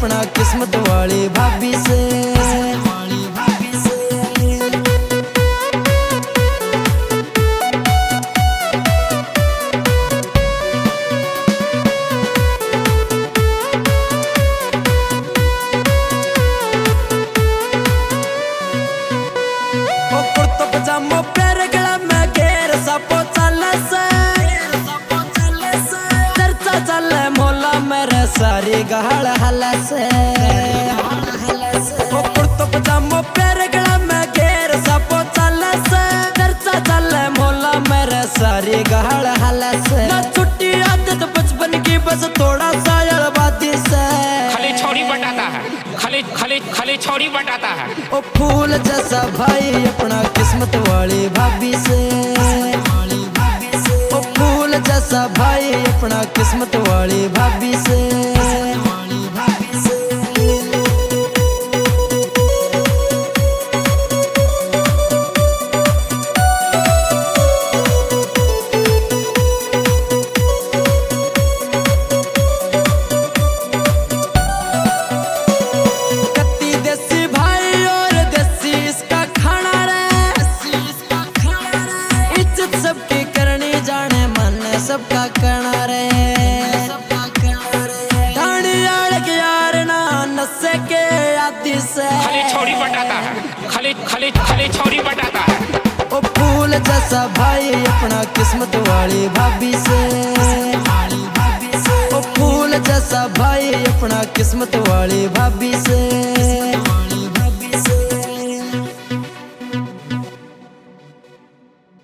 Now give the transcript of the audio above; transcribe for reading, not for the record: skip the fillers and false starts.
अपना किस्मत वाली भाभी से। कुर्तो पजामो पैर गला में घेर सापो चले से, चर्चा चले मोला मेरे सारी गहल हल से। कुर्तो पजामो पैर गला में घेर सापो चले से, चर्चा चले मोला मेरे सारी गहल हल से। ना छुट्टी आदत बचपन की बस थोड़ा सा यलबाती से, खाली छोरी बटाता है, खाली छोरी बटाता है। ओ फूल जैसा भाई अपना किस्मत वाली भाभी से। ओ फूल जैसा भाई अपना किस्मत वाली भाभी से। सबका कहना रे धानी आड़ के यार ना नशे के आदि से, खाली छोरी बटाता है, खाली छोरी बटाता है। ओ फूल जैसा भाई अपना किस्मत वाली भाभी से। ओ फूल जैसा भाई अपना किस्मत वाली भाभी से।